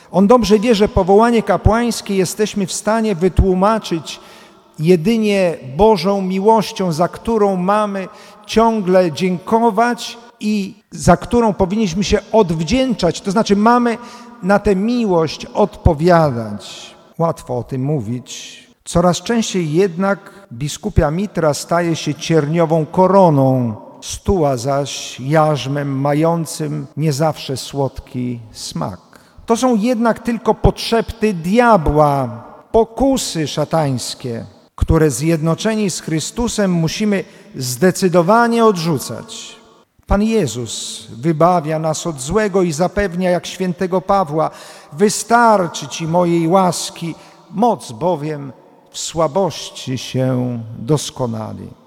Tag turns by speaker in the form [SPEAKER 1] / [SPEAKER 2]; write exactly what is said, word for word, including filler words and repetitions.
[SPEAKER 1] On dobrze wie, że powołanie kapłańskie jesteśmy w stanie wytłumaczyć jedynie Bożą miłością, za którą mamy ciągle dziękować i za którą powinniśmy się odwdzięczać. To znaczy mamy na tę miłość odpowiadać. Łatwo o tym mówić. Coraz częściej jednak biskupia mitra staje się cierniową koroną, stuła zaś jarzmem mającym nie zawsze słodki smak. To są jednak tylko podszepty diabła, pokusy szatańskie, które zjednoczeni z Chrystusem musimy zdecydowanie odrzucać. Pan Jezus wybawia nas od złego i zapewnia, jak świętego Pawła: wystarczy Ci mojej łaski, moc bowiem w słabości się doskonali.